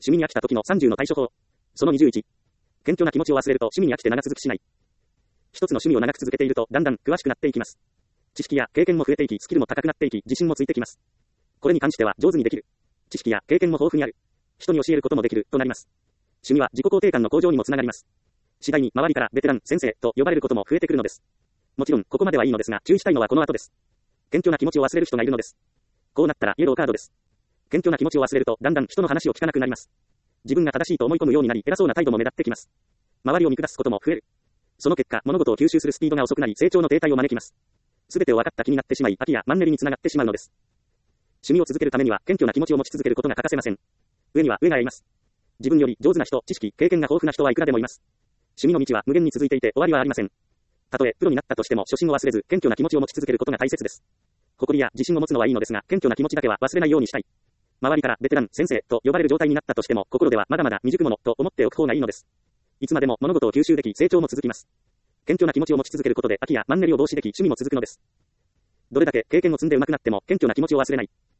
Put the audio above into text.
趣味に飽きた時の30の対処法。その21。謙虚な気持ちを忘れると趣味に飽きて長続きしない。一つの趣味を長く続けているとだんだん詳しくなっていきます。知識や経験も増えていき、スキルも高くなっていき、自信もついてきます。これに関しては上手にできる。知識や経験も豊富にある。人に教えることもできるとなります。趣味は自己肯定感の向上にもつながります。次第に周りからベテラン、先生と呼ばれることも増えてくるのです。もちろんここまではいいのですが、注意したいのはこの後です。謙虚な気持ちを忘れる人がいるのです。こうなったらイエローカードです。謙虚な気持ちを忘れるとだんだん人の話を聞かなくなります。自分が正しいと思い込むようになり、偉そうな態度も目立ってきます。周りを見下すことも増える。その結果、物事を吸収するスピードが遅くなり、成長の停滞を招きます。すべてを分かった気になってしまい、飽きやマンネリにつながってしまうのです。趣味を続けるためには、謙虚な気持ちを持ち続けることが欠かせません。上には上がいます。自分より上手な人、知識、経験が豊富な人はいくらでもいます。趣味の道は無限に続いていて終わりはありません。たとえプロになったとしても初心を忘れず、謙虚な気持ちを持ち続けることが大切です。誇りや自信を持つのはいいのですが、謙虚な気持ちだけは忘れないようにしたい。周りからベテラン、先生と呼ばれる状態になったとしても、心ではまだまだ未熟者と思っておく方がいいのです。いつまでも物事を吸収でき、成長も続きます。謙虚な気持ちを持ち続けることで飽きやマンネリを防止でき、趣味も続くのです。どれだけ経験を積んで上手くなっても謙虚な気持ちを忘れない。